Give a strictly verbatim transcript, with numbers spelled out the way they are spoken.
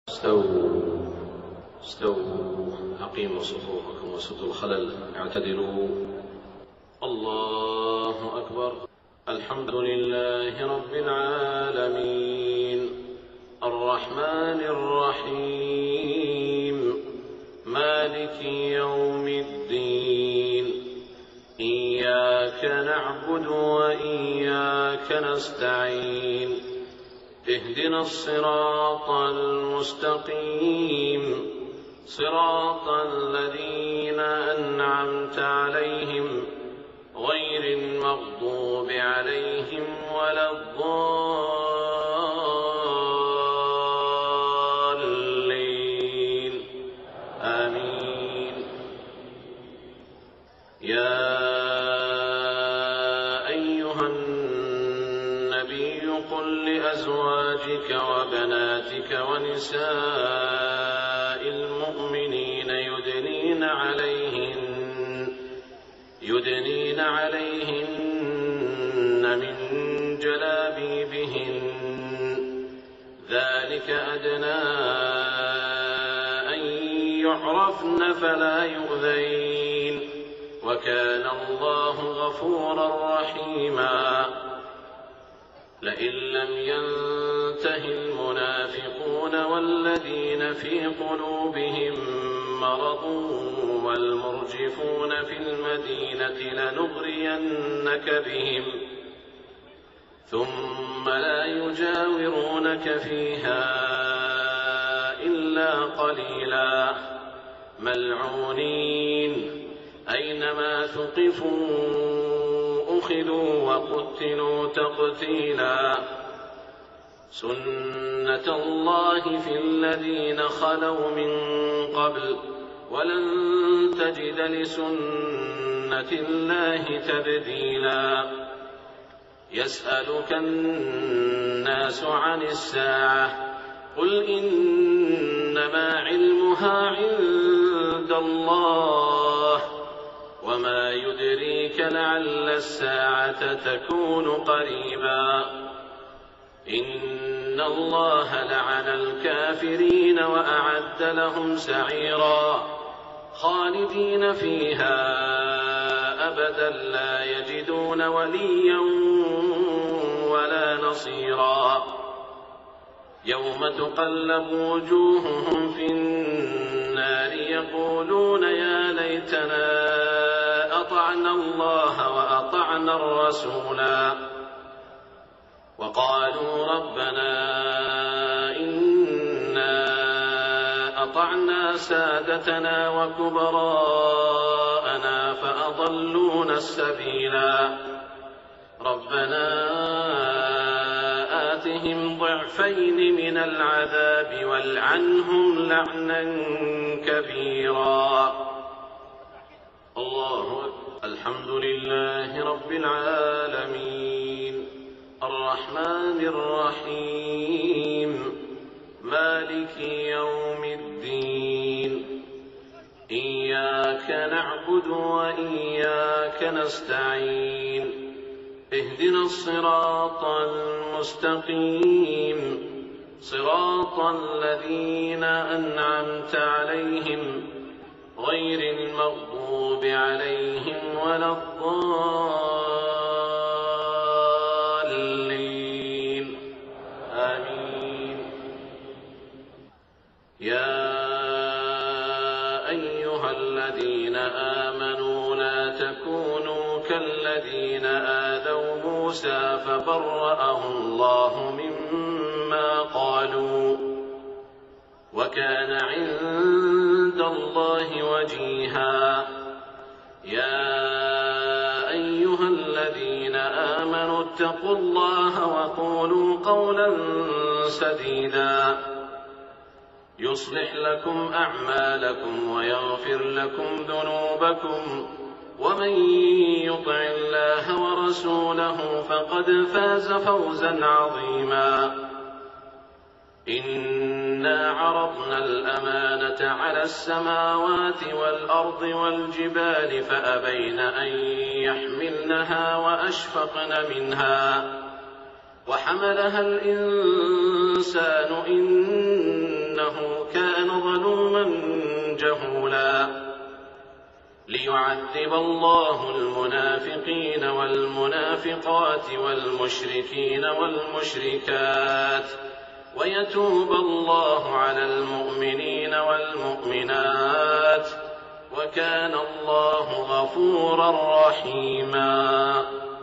استووا استووا أقيموا صفوفكم وسدوا الخلل، اعتدلوا. الله أكبر. الحمد لله رب العالمين الرحمن الرحيم مالك يوم الدين، إياك نعبد وإياك نستعين، اهدنا الصراط المستقيم، صراط الذين أنعمت عليهم غير المغضوب عليهم ولا الضالين، آمين. يا أيها النبي قل لأزواجك وبناتك ونساء المؤمنين يدنين عليهن يدنين عليهن من جلابيبهن، ذلك أدنى أن يعرفن فلا يؤذين، وكان الله غفورا رحيما. لئن لم ينته المنافقون والذين في قلوبهم مرض والمرجفون في المدينة لنغرينك بهم ثم لا يجاورونك فيها إلا قليلا، ملعونين أينما ثقفوا أخذوا وقتلوا تقتيلا. سنة الله في الذين خلوا من قبل ولن تجد لسنة الله تبديلا. يسألك الناس عن الساعة قل إنما علمها عند الله، وما يدريك لعل الساعة تكون قريبا. إن الله لعن الكافرين وأعد لهم سعيرا، خالدين فيها أبدا لا يجدون وليا ولا نصيرا. يوم تقلب وجوههم في النار يقولون يا ليتنا أطعنا الله وأطعنا الرسولا، وقالوا ربنا إنا أطعنا سادتنا وكبراءنا فأضلونا السبيلا. ربنا آتهم ضعفين من العذاب والعنهم لعنا كبيرا. الله أكبر. الحمد لله رب العالمين الرحمن الرحيم مالك يوم الدين، إياك نعبد وإياك نستعين، اهدنا الصراط المستقيم، صراط الذين أنعمت عليهم غير المغضوب عليهم ولا الضالين، آمين. يا أيها الذين آمنوا لا تكونوا كالذين آذوا موسى فبرأه الله مما قالوا، وكان عند الله وجيها. يا أيها الذين آمنوا اتقوا الله وقولوا قولا سديدا يصلح لكم أعمالكم ويغفر لكم ذنوبكم، ومن يطع الله ورسوله فقد فاز فوزا عظيما. إنا عرضنا الأمانة على السماوات والأرض والجبال فأبين أن يحملنها وأشفقن منها وحملها الإنسان إنه ليعذب الله المنافقين والمنافقات والمشركين والمشركات ويتوب الله على المؤمنين والمؤمنات وكان الله غفورا رحيما.